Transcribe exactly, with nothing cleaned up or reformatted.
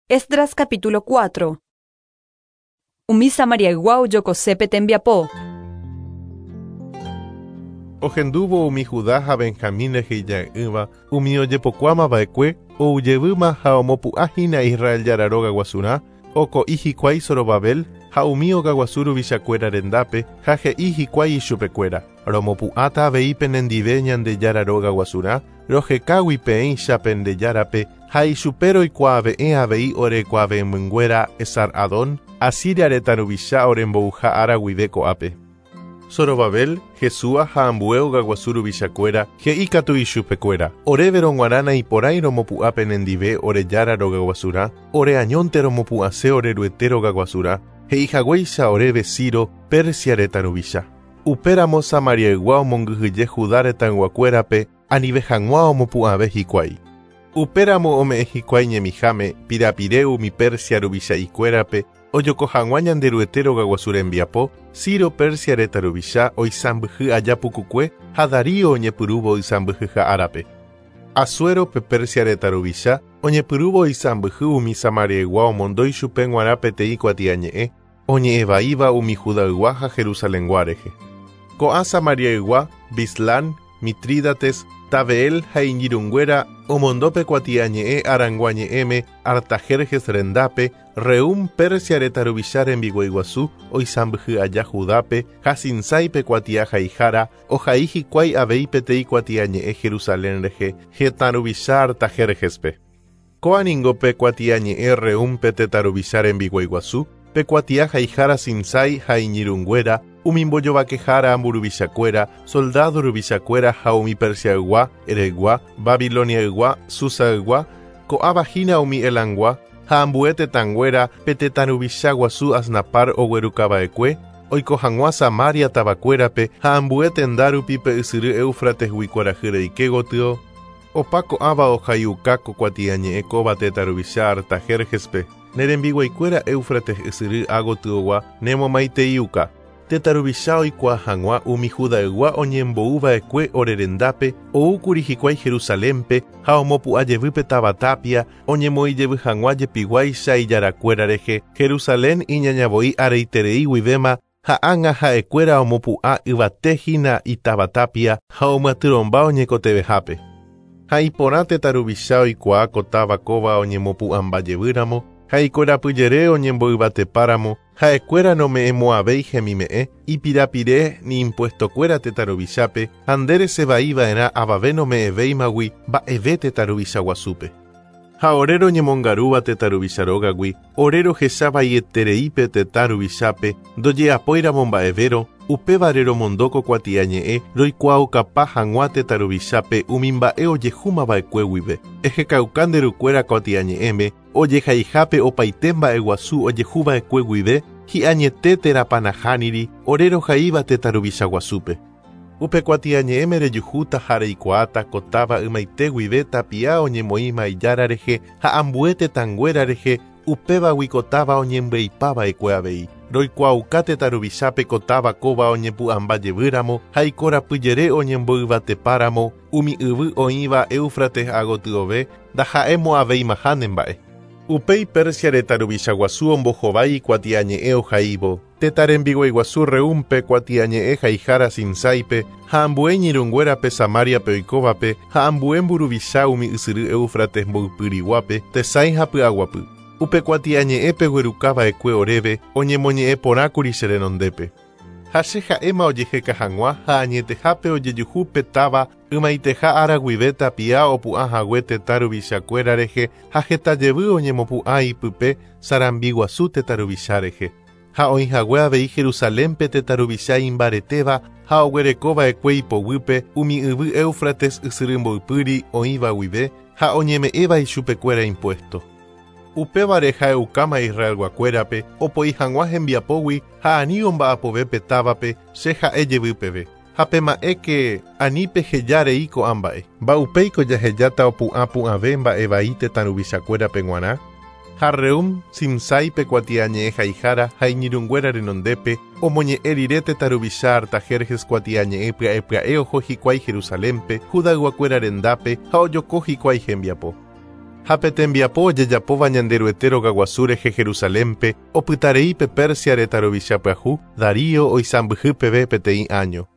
Esdras capítulo cuatro. Umi Samariaguau yokosepe tembiapó. Ojenduvo umi Judá ha Benjamín ejeyaɨva umi ojepokuáma vaekue oujevýma ha omopu'ãhína Israel jararóga guasuna oko ihikuái Zorobabel ha umi ogaguasu ruvichakuéra rendápe ha he'i hikuái ichupekuéra romopu'ãta avei penendive ñandejararóga guasuna rohekágui peẽ chápendejárape ha ichupe roikuaave'ẽ avei orekuaavemynguéra Esar-Adón Asiria reta ruvicha orembouha ára guive ko'ápe. Zorobabel, Jesúa ha ambue ogaguasu ruvichakuéra he'i katu ichupekuéra oréve rog̃uarãna iporãi romopu'ã penendive orejára rogaguasura oreañónte romopu'ãse oreruete rogaguasura he'ihag̃uáicha oréve Ciro Persia reta ruvicha. Upéramo Samariaigua omongyhyje Judá retãygua-kuérape anive hag̃uã omopu'ãve hikuái. Upéramo ome'ẽ hikuái ñemiháme pirapire umi Persia ruvichaikuérape ojoko hag̃uã ñanderuete rogaguasu rembiapo Ciro Persia reta ruvicha oisãmbyhy ajapukukue ha Darío oñepyrũvo oisãmbyhyha árape. Asuérope Persia reta ruvicha oñepyrũvo oisãmbyhy umi Samariaigua omondo ichupe g̃uarã peteĩ kuatiañe'ẽ oñe'ẽvaíva umi Judaygua ha Jerusalemgua rehe. Ko'ã Samariaigua, Bislán, Mitrídates, Tabeel ha iñirũnguéra omondópe kuatiañe'ẽ aranguañe'ẽme Artajerjes rendápe Reúm Persia reta ruvicha rembiguaiguasu oisãmbyhy aja Judápe ha Sinsáipe kuatia haihára ohai hikuái avei peteĩ kuatiañe'ẽ Jerusalén rehe hetã ruvicha Artajerjespe. Ko'ãningópe kuatiañe'ẽ Reúmpe teta ruvicha rembiguaiguasu pe kuatia haihára Sinsái ha iñirũnguéra umi mbojovakehára amburuvichakuéra soldado ruvichakuéra ha umi Persiaygua, Eregua, Babiloniaygua, Susaygua, ko'ãvahína umi Elangua ha ambue tetãnguéra pe tetã ruvicha guasu Asnapar oguerukava'ekue oiko hag̃uã Samaria tavakuérape ha ambue tenda rupi pe ysyry Éufratesgui kuarahy reike gotyo opa ko'ãva ohayuka ko kuatiañe'ẽ kóva teta ruvicha Artajerjespe nerembiguaikuéra Éufrates ysyry ágotýogua nemomaiteiuka. Teta ruvicha oikuaa hag̃uã umi Judaygua oñembouva'ekue ore rendápe oúkuri hikuái Jerusalémpe ha omopu'ãjevýpe Tavatapia oñemoĩjevy hag̃uã jepiguáicha ijarakuéra rehe Jerusalén iñañavoi areiterei guivéma ha ág̃a ha'ekuéra omopu'ã yvatehína iTavatapia ha omyatyrõmba oñekotevehápe. Ha iporã teta ruvicha oikuaa ko Tavakóva oñemopu'ãmbajevýramo ha ikorapyjere oñemboyvatepáramo ha'ekuéra nome'ẽmoavéi hemime'ẽ ipirapire ni impuestokuéra teta ruvichápe ha nderesevaíva'erã avave nome'ẽvéimagui mba'eve teta ruvicha guasúpe. Ha ore roñemongarúva teta ruvicharógagui ore rohechavaiete teta ruvichápe ndoje'apóiramo mba'evéro upévare romondóko kuatiañe'ẽ roikuaukapa hag̃uã teta ruvichápe umi mba'e ojehúmava'ekue guive ehekauka nderukuéra kuatiañe'ẽme ojehaihápe opaite mba'e guasu ojehuva'ekue guive hi'añete terapanahániri ore rohaíva teta ruvicha guasúpe. Upe kuatiañe'ẽme rejuhúta ha reikuaáta ko táva ymaite guive tapia oñemoĩma ijára rehe ha ambue tetãnguéra rehe upévagui ko táva oñembe'ipava'ekue avei roikuauka teta ruvichápe ko Tavakóva oñepu'ãmbajevýramo ha ikorapyjere oñemboyvatepáramo umi yvy oĩva Éufrates ágotýove ndaha'emoavéimahane mba'e. Upéi Persia reta ruvicha guasu ombohovái kuatiañe'ẽ ohaívo teta rembiguaiguasu Reúmpe kuatiañe'ẽ haihára Sinsáipe ha ambue ñirũnguérape Samáriape oikóvape ha ambue mburuvicha umi ysyry Éufrates mboypyriguápe tesãi ha py'aguapy. Upe kuatiañe'ẽpe guerukava'ekue oréve oñemoñe'ẽporãkuri che renondépe. Ha che ha'éma ojeheka hag̃uã ha añetehápe ojejuhu pe táva ymaiteha ára guive tapia opu'ãhague teta ruvichakuéra rehe ha hetajevy oñemopu'ã ipype sarambi guasu teta ruvicha rehe. Ha oĩhague avei Jerusalémpe teta ruvicha imbaretéva ha oguerekova'ekue ipoguýpe umi yvy Éufrates ysyry mboypýri oĩva guive ha oñeme'ẽva ichupekuéra impuesto. Upévare ha'eukáma Israelguakuérape opoi hag̃uã hembiapógui ha ani omba'apove távape che ha'ejevýpeve. Ha pema'éke anípe hejarei ko'ã mba'e. Mba'upéiko jahejáta opu'ã pu'ãve mba'evai teta ruvichakuérape g̃uarã. Ha Reúm Simsáipe kuatiañe'ẽ haihára ha iñirũnguéra renondépe omoñe'ẽ rire teta ruvicha Artajerjes kuatiañe'ẽ pya'e pya'e oho hikuái Jerusalémpe Judaygua rendápe ha ojoko hikuái hembiapo. ha petembiapo jejapóva ñanderuetéroga guasu rehe Jerusalémpe opytareípe Persia reta rovichápyahu Darío oisãmbyhy peve peteĩ año.